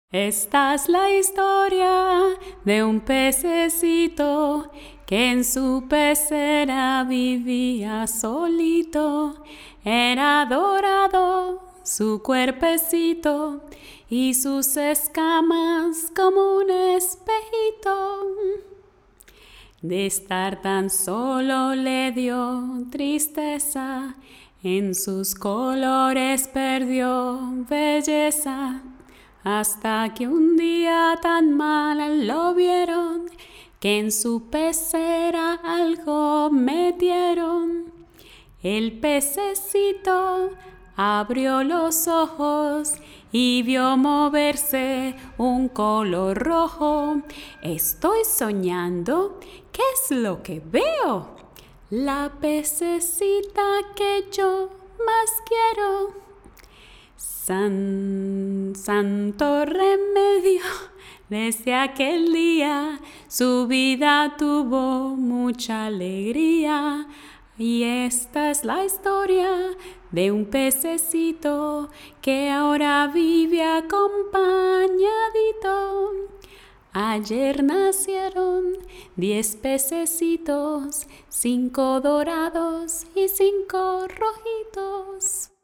Esta es la historia de un pececito que en su pecera vivía solito. Era dorado su cuerpecito y sus escamas como un espejito. De estar tan solo le dio tristeza, en sus colores perdió belleza. Hasta que un día tan mal lo vieron, que en su pecera algo metieron. El pececito abrió los ojos y vio moverse un color rojo. Estoy soñando, ¿qué es lo que veo? La pececita que yo más quiero. Santo remedio, desde aquel día su vida tuvo mucha alegría. Y esta es la historia de un pececito que ahora vive acompañadito. Ayer nacieron 10 pececitos, 5 dorados y 5 rojitos.